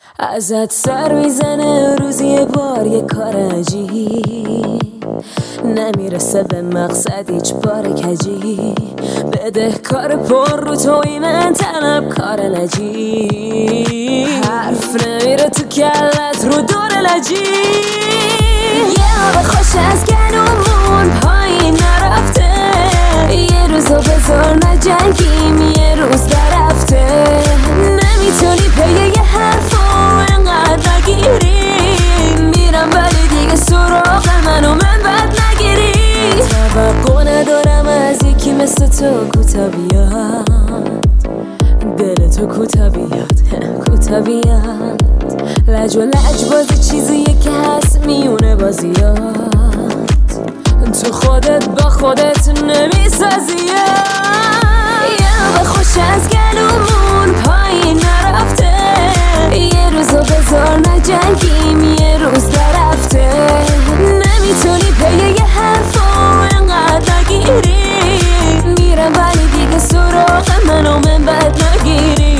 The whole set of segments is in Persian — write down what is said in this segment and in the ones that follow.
ازت سر میزنه روزی یه بار یه کار عجیب، نمیرسه به مقصد هیچ بار کجی، بده کار پر رو توی من طلب کار نجیب، حرف نمیره تو کلت رو دور لجی، یه آب خوش از گلومون پایین نرفته، یه روزو بذار نجنگیم یه روز درفته، نمیتونی پی یه حرفو انقدر نگیری، میرم ولی دیگه سراغ من بد نگیری، توقع ندارم از یکی مثل تو کوتا بیاد، دل تو کوتا بیاد کوتا بیاد، لج و لج بازی چیزیه که هست میونه بازیات، تو خودت با خودت نمیسازی، یه به خوش از گلومون پایین نرفته، یه روزو بذار نجنگیم یه روز درفته، نمیتونی پی یه حرفو انقدر نگیری، میرم ولی دیگه سراغ من بد نگیری.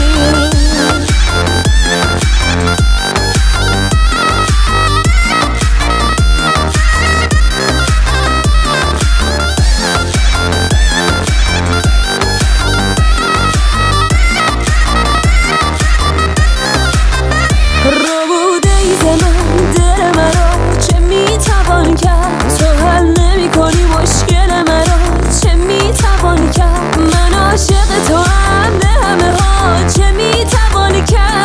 تو حل نمی کنی مشکل مرا چه میتوانی کرد، من عاشق تو هم به همه ها چه میتوانی کرد.